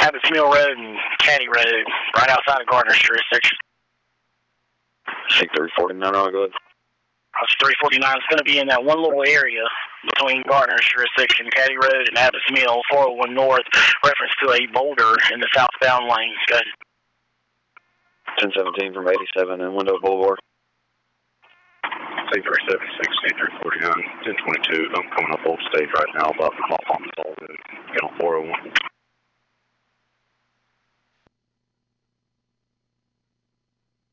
Abbott's Mill Road and Caddy Road, right outside of Gardner's jurisdiction. Take 349 on, go ahead. That's 349. It's going to be in that one little area between Gardner's jurisdiction, Caddy Road, and Abbott's Mill, 401 North, reference to a boulder in the southbound lane. Go ahead. 1017 from 87 and Window Boulevard. C376, C349, 1022. I'm coming up Old Stage right now, about to hop on the phone and get on 401.